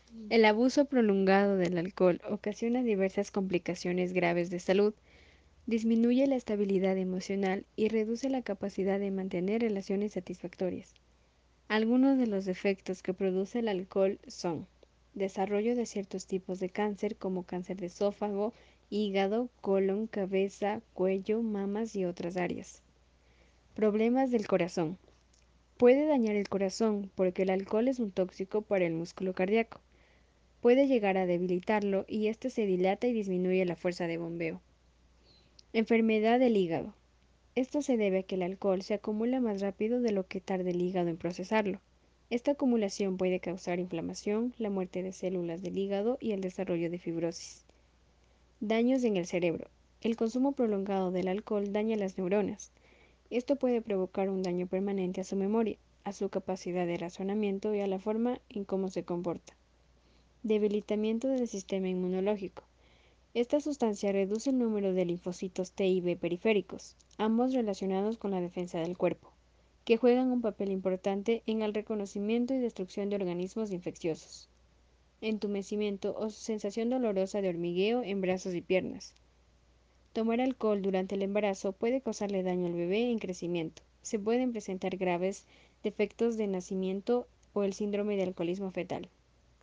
El abuso prolongado del alcohol ocasiona diversas complicaciones graves de salud, disminuye la estabilidad emocional y reduce la capacidad de mantener relaciones satisfactorias. Algunos de los efectos que produce el alcohol son desarrollo de ciertos tipos de cáncer como cáncer de esófago, hígado, colon, cabeza, cuello, mamas y otras áreas. Problemas del corazón. Puede dañar el corazón porque el alcohol es un tóxico para el músculo cardíaco. Puede llegar a debilitarlo y éste se dilata y disminuye la fuerza de bombeo. Enfermedad del hígado. Esto se debe a que el alcohol se acumula más rápido de lo que tarda el hígado en procesarlo. Esta acumulación puede causar inflamación, la muerte de células del hígado y el desarrollo de fibrosis. Daños en el cerebro. El consumo prolongado del alcohol daña las neuronas. Esto puede provocar un daño permanente a su memoria, a su capacidad de razonamiento y a la forma en cómo se comporta. Debilitamiento del sistema inmunológico. Esta sustancia reduce el número de linfocitos T y B periféricos, ambos relacionados con la defensa del cuerpo, que juegan un papel importante en el reconocimiento y destrucción de organismos infecciosos. Entumecimiento o sensación dolorosa de hormigueo en brazos y piernas. Tomar alcohol durante el embarazo puede causarle daño al bebé en crecimiento. Se pueden presentar graves defectos de nacimiento o el síndrome de alcoholismo fetal.